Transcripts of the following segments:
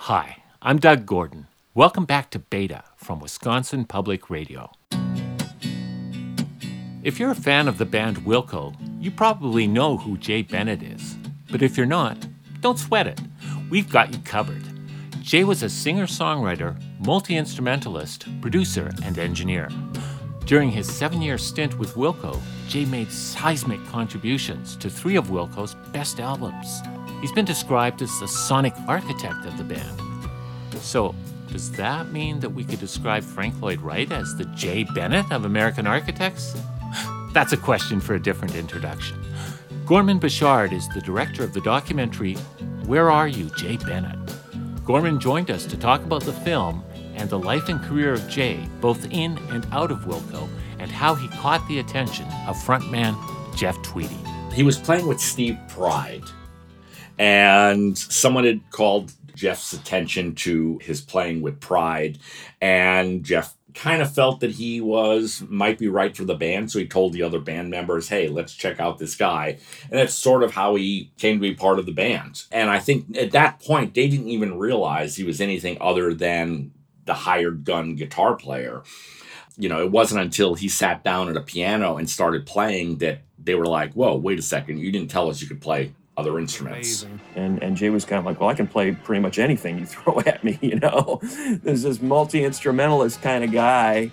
Hi, I'm Doug Gordon. Welcome back to Beta from Wisconsin Public Radio. If you're a fan of the band Wilco, you probably know who Jay Bennett is. But if you're not, don't sweat it. We've got you covered. Jay was a singer-songwriter, multi-instrumentalist, producer, and engineer. During his 7-year stint with Wilco, Jay made seismic contributions to 3 of Wilco's best albums. He's been described as the sonic architect of the band. So, does that mean that we could describe Frank Lloyd Wright as the Jay Bennett of American Architects? That's a question for a different introduction. Gorman Bechard is the director of the documentary Where Are You, Jay Bennett? Gorman joined us to talk about the film and the life and career of Jay, both in and out of Wilco, and how he caught the attention of frontman Jeff Tweedy. He was playing with Steve Pride, and someone had called Jeff's attention to his playing with Pride, and Jeff kind of felt that he might be right for the band, so he told the other band members, hey, let's check out this guy. And that's sort of how he came to be part of the band. And I think at that point, they didn't even realize he was anything other than the hired gun guitar player. You know, it wasn't until he sat down at a piano and started playing that they were like, whoa, wait a second, you didn't tell us you could play other instruments. And Jay was kind of like, well, I can play pretty much anything you throw at me, you know. There's this multi-instrumentalist kind of guy.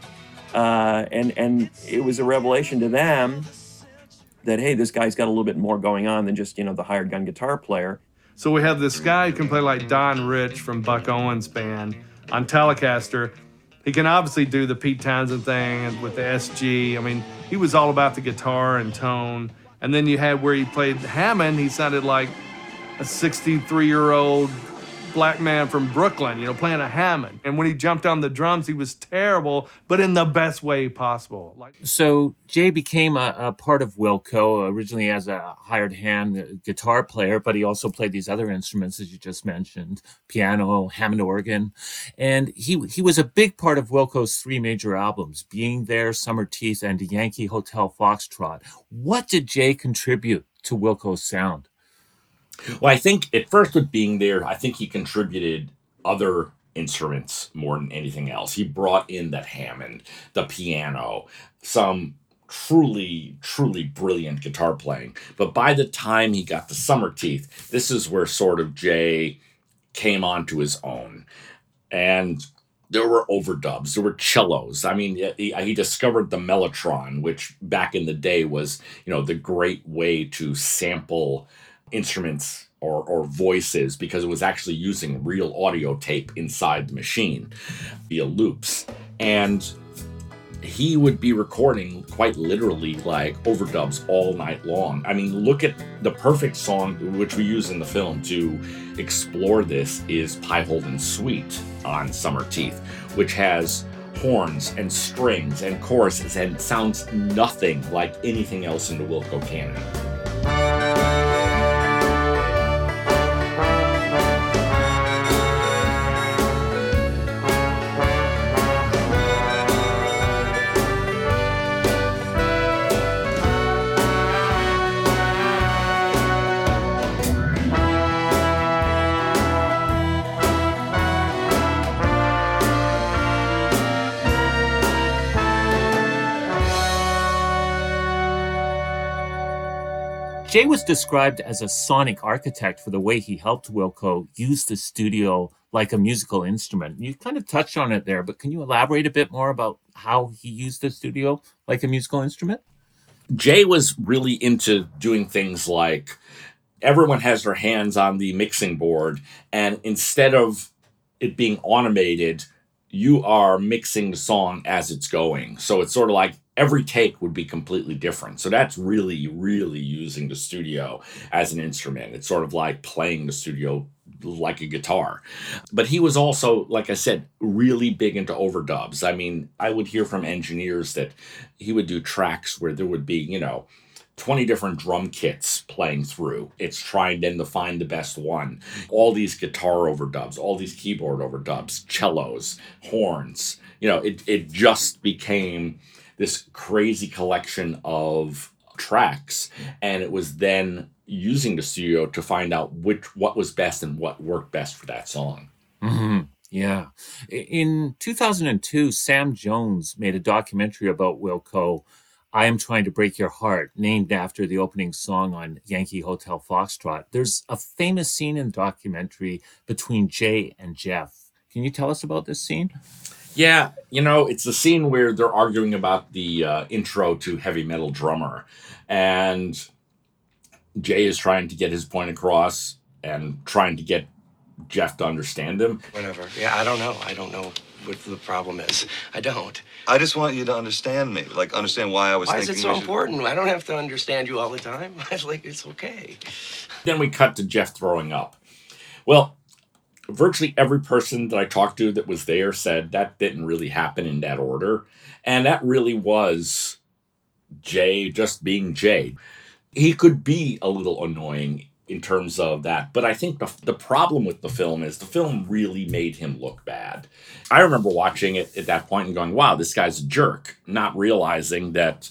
And it was a revelation to them that, hey, this guy's got a little bit more going on than just, you know, the hired gun guitar player. So we have this guy who can play like Don Rich from Buck Owens' band on Telecaster. He can obviously do the Pete Townsend thing with the SG. I mean, he was all about the guitar and tone. And then you had where he played Hammond, he sounded like a 63-year-old black man from Brooklyn, you know, playing a Hammond. And when he jumped on the drums, he was terrible, but in the best way possible. So Jay became a part of Wilco, originally as a hired hand guitar player, but he also played these other instruments, as you just mentioned, piano, Hammond organ. And he was a big part of Wilco's 3 major albums, Being There, Summer Teeth, and Yankee Hotel Foxtrot. What did Jay contribute to Wilco's sound? Well, I think at first with Being There, I think he contributed other instruments more than anything else. He brought in that Hammond, the piano, some truly, truly brilliant guitar playing. But by the time he got the Summer Teeth, this is where sort of Jay came onto his own. And there were overdubs, there were cellos. I mean, he discovered the Mellotron, which back in the day was, you know, the great way to sample instruments or voices, because it was actually using real audio tape inside the machine via loops. And he would be recording quite literally like overdubs all night long. I mean, look at the perfect song, which we use in the film to explore this, is Pie Holden Suite on Summer Teeth, which has horns and strings and choruses and sounds nothing like anything else in the Wilco canon. Jay was described as a sonic architect for the way he helped Wilco use the studio like a musical instrument. You kind of touched on it there, but can you elaborate a bit more about how he used the studio like a musical instrument? Jay was really into doing things like everyone has their hands on the mixing board, and instead of it being automated, you are mixing the song as it's going. So it's sort of like every take would be completely different. So that's really, really using the studio as an instrument. It's sort of like playing the studio like a guitar. But he was also, like I said, really big into overdubs. I mean, I would hear from engineers that he would do tracks where there would be, you know, 20 different drum kits playing through. It's trying then to find the best one. All these guitar overdubs, all these keyboard overdubs, cellos, horns. You know, it just became this crazy collection of tracks. And it was then using the studio to find out what was best and what worked best for that song. Yeah. In 2002, Sam Jones made a documentary about Wilco, I Am Trying to Break Your Heart, named after the opening song on Yankee Hotel Foxtrot. There's a famous scene in the documentary between Jay and Jeff. Can you tell us about this scene? Yeah, it's the scene where they're arguing about the intro to Heavy Metal Drummer. And Jay is trying to get his point across and trying to get Jeff to understand him. Whatever. Yeah, I don't know. I don't know what the problem is. I don't. I just want you to understand me. Like, understand why I was Why thinking is it so important? I don't have to understand you all the time. It's okay. Then we cut to Jeff throwing up. Well, virtually every person that I talked to that was there said that didn't really happen in that order. And that really was Jay just being Jay. He could be a little annoying in terms of that. But I think the problem with the film is the film really made him look bad. I remember watching it at that point and going, wow, this guy's a jerk, not realizing that,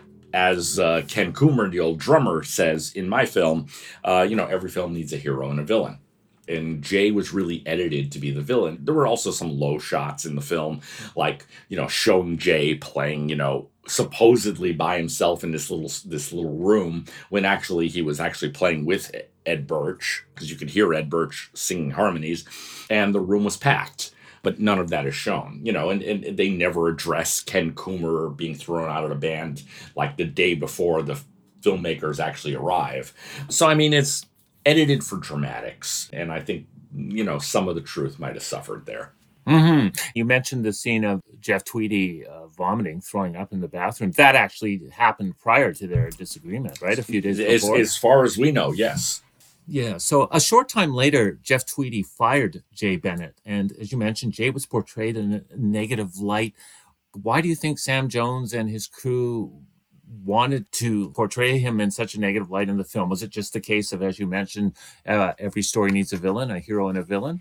as Ken Coomer, the old drummer, says in my film, every film needs a hero and a villain. And Jay was really edited to be the villain. There were also some low shots in the film, like, showing Jay playing, supposedly by himself in this little room, when actually he was actually playing with Ed Birch, because you could hear Ed Birch singing harmonies, and the room was packed. But none of that is shown, and they never address Ken Coomer being thrown out of the band like the day before the filmmakers actually arrive. So, it's edited for dramatics, and I think, some of the truth might have suffered there. You mentioned the scene of Jeff Tweedy vomiting, throwing up in the bathroom. That actually happened prior to their disagreement, right? A few days before. As far as we know, yes. Yeah. So a short time later, Jeff Tweedy fired Jay Bennett. And as you mentioned, Jay was portrayed in a negative light. Why do you think Sam Jones and his crew wanted to portray him in such a negative light in the film? Was it just the case of, as you mentioned, every story needs a villain, a hero and a villain?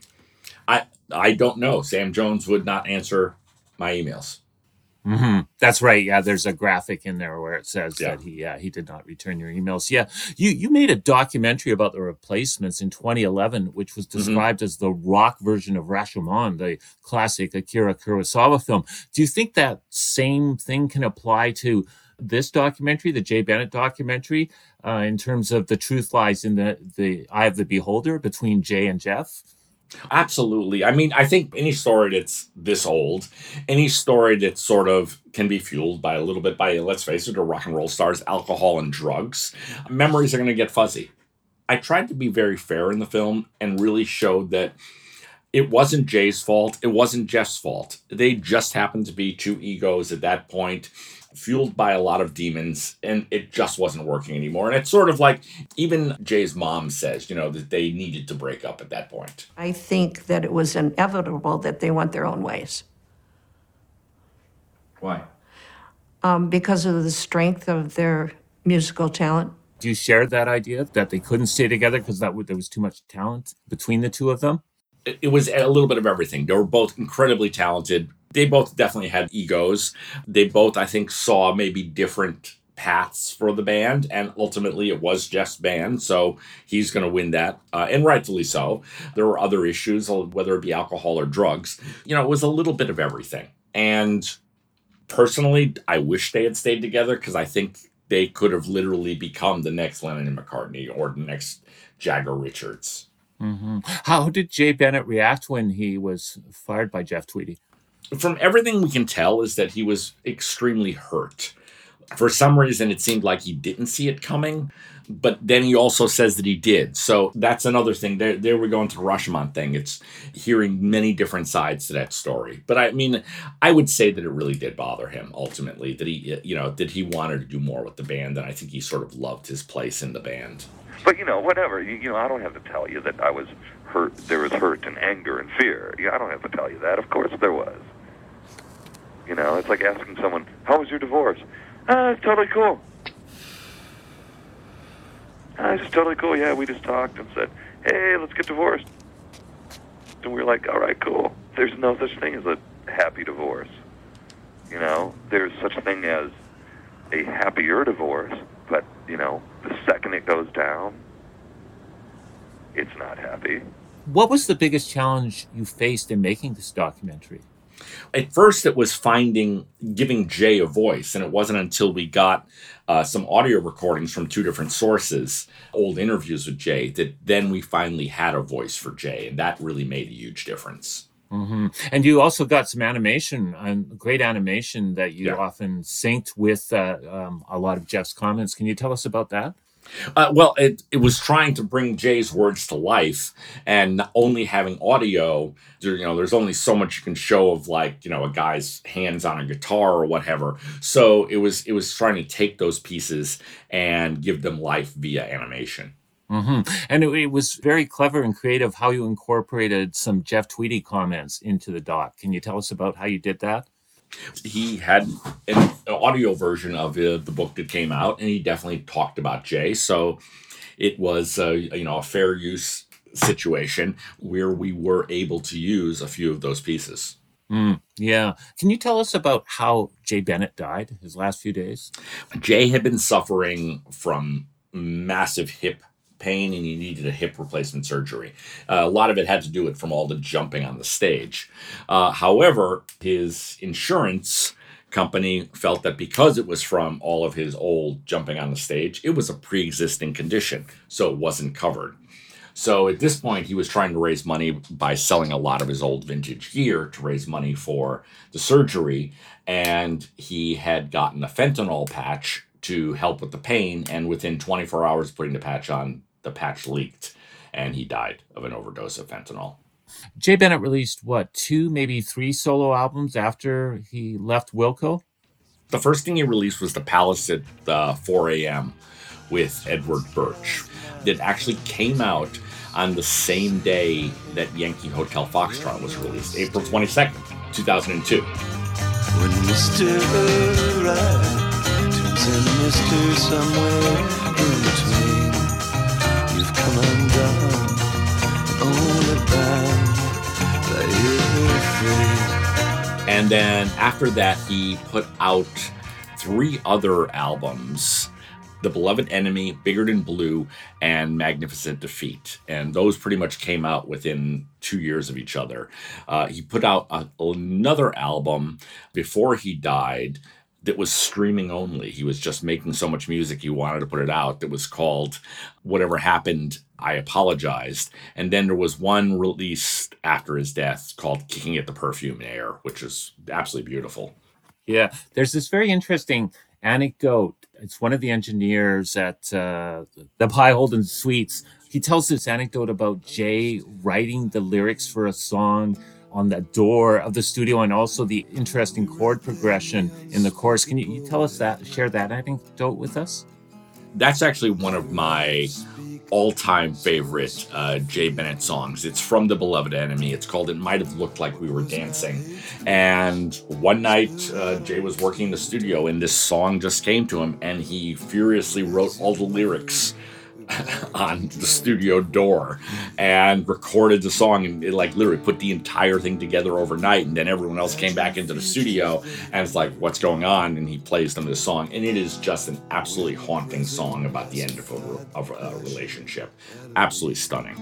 I don't know. Sam Jones would not answer my emails. That's right. Yeah, there's a graphic in there where it says that he did not return your emails. Yeah, you made a documentary about the Replacements in 2011, which was described as the rock version of Rashomon, the classic Akira Kurosawa film. Do you think that same thing can apply to this documentary, the Jay Bennett documentary, in terms of the truth lies in the eye of the beholder between Jay and Jeff? Absolutely. I think any story that's this old, any story that sort of can be fueled by a little bit by, let's face it, a rock and roll star's alcohol and drugs, memories are going to get fuzzy. I tried to be very fair in the film and really showed that it wasn't Jay's fault. It wasn't Jeff's fault. They just happened to be two egos at that point, fueled by a lot of demons, and it just wasn't working anymore. And it's sort of like even Jay's mom says, that they needed to break up at that point. I think that it was inevitable that they went their own ways. Why? Because of the strength of their musical talent. Do you share that idea that they couldn't stay together because there was too much talent between the two of them? It was a little bit of everything. They were both incredibly talented. They both definitely had egos. They both, I think, saw maybe different paths for the band, and ultimately it was Jeff's band, so he's going to win that, and rightfully so. There were other issues, whether it be alcohol or drugs. It was a little bit of everything. And personally, I wish they had stayed together, because I think they could have literally become the next Lennon and McCartney or the next Jagger Richards. How did Jay Bennett react when he was fired by Jeff Tweedy? From everything we can tell is that he was extremely hurt. For some reason, it seemed like he didn't see it coming, but then he also says that he did. So that's another thing. There we go into the Rashomon thing. It's hearing many different sides to that story. But I would say that it really did bother him ultimately, that he wanted to do more with the band, and I think he sort of loved his place in the band. But, whatever. I don't have to tell you that I was hurt. There was hurt and anger and fear. I don't have to tell you that. Of course there was. It's like asking someone, how was your divorce? It's totally cool. It's just totally cool. Yeah, we just talked and said, hey, let's get divorced. And we were like, all right, cool. There's no such thing as a happy divorce. There's such a thing as a happier divorce, but, the second it goes down, it's not happy. What was the biggest challenge you faced in making this documentary? At first, it was giving Jay a voice, and it wasn't until we got some audio recordings from two different sources, old interviews with Jay, that then we finally had a voice for Jay, and that really made a huge difference. Mm-hmm. And you also got some animation, great animation that you often synced with a lot of Jeff's comments. Can you tell us about that? Well, it was trying to bring Jay's words to life, and not only having audio. There's only so much you can show of a guy's hands on a guitar or whatever. So it was trying to take those pieces and give them life via animation. Mm-hmm. And it was very clever and creative how you incorporated some Jeff Tweedy comments into the doc. Can you tell us about how you did that? He had an audio version of the book that came out, and he definitely talked about Jay. So it was a fair use situation where we were able to use a few of those pieces. Yeah. Can you tell us about how Jay Bennett died his last few days? Jay had been suffering from massive hip pain, and he needed a hip replacement surgery. A lot of it had to do with from all the jumping on the stage. However, his insurance company felt that because it was from all of his old jumping on the stage, it was a pre-existing condition, so it wasn't covered. So at this point, he was trying to raise money by selling a lot of his old vintage gear to raise money for the surgery, and he had gotten a fentanyl patch to help with the pain, and within 24 hours putting the patch on, the patch leaked, and he died of an overdose of fentanyl. Jay Bennett released, 2, maybe 3 solo albums after he left Wilco? The first thing he released was The Palace at 4 a.m. with Edward Birch. It actually came out on the same day that Yankee Hotel Foxtrot was released, April 22nd, 2002. When Mr. Right turns in Mr. Somewhere in between, you've come undone, only bound by your free. And then after that, he put out 3 other albums: The Beloved Enemy, Bigger Than Blue, and Magnificent Defeat. And those pretty much came out within 2 years of each other. He put out another album before he died that was streaming only. He was just making so much music, he wanted to put it out, that was called Whatever Happened, I Apologized. And then there was one released after his death called Kicking at the Perfume Air, which is absolutely beautiful. Yeah, there's this very interesting anecdote. It's one of the engineers at the High Holden Suites. He tells this anecdote about Jay writing the lyrics for a song on the door of the studio, and also the interesting chord progression in the chorus. Can you tell us that, share that anecdote with us? That's actually one of my all-time favorite Jay Bennett songs. It's from The Beloved Enemy. It's called It Might Have Looked Like We Were Dancing. And one night, Jay was working in the studio, and this song just came to him, and he furiously wrote all the lyrics on the studio door and recorded the song, and it literally put the entire thing together overnight. And then everyone else came back into the studio and it's like, what's going on? And he plays them this song, and it is just an absolutely haunting song about the end of a relationship. Absolutely stunning.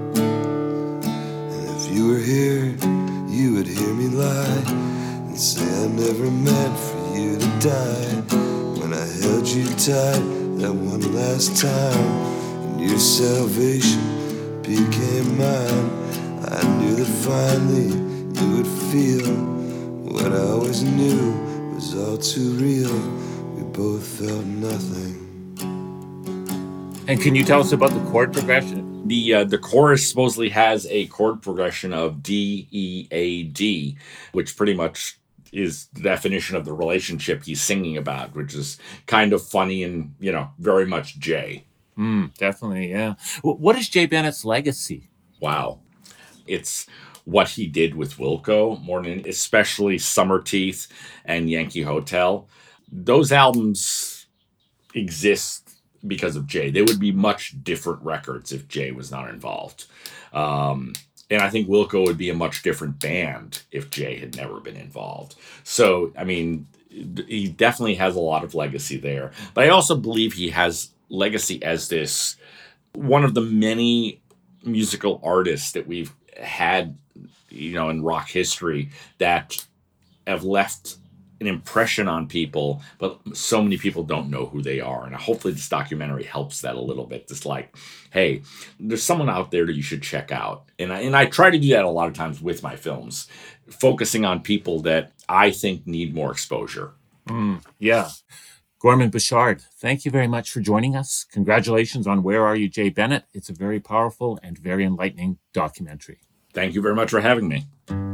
And if you were here, you would hear me lie and say I never meant for you to die. When I held you tight that one last time, and your salvation became mine, I knew that finally you would feel what I always knew was all too real. We both felt nothing. And can you tell us about the chord progression? The chorus supposedly has a chord progression of D, E, A, D, which pretty much is the definition of the relationship he's singing about, which is kind of funny and, very much Jay. Definitely, yeah. What is Jay Bennett's legacy? Wow. It's what he did with Wilco, more than especially Summer Teeth and Yankee Hotel. Those albums exist because of Jay. They would be much different records if Jay was not involved. And I think Wilco would be a much different band if Jay had never been involved. So, he definitely has a lot of legacy there. But I also believe he has legacy as one of the many musical artists that we've had, in rock history that have left an impression on people, but so many people don't know who they are. And hopefully this documentary helps that a little bit. Just like, hey, there's someone out there that you should check out. And I try to do that a lot of times with my films, focusing on people that I think need more exposure. Yeah. Gorman Bechard, thank you very much for joining us. Congratulations on Where Are You, Jay Bennett? It's a very powerful and very enlightening documentary. Thank you very much for having me.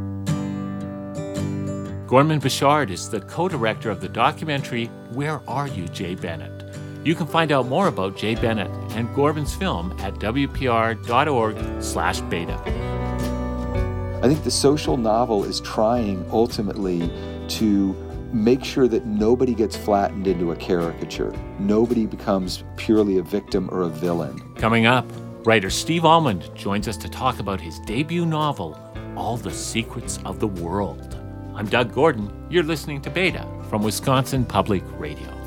Gorman Bechard is the co-director of the documentary Where Are You, Jay Bennett? You can find out more about Jay Bennett and Gorman's film at wpr.org/beta. I think the social novel is trying ultimately to make sure that nobody gets flattened into a caricature. Nobody becomes purely a victim or a villain. Coming up, writer Steve Almond joins us to talk about his debut novel, All the Secrets of the World. I'm Doug Gordon. You're listening to Beta from Wisconsin Public Radio.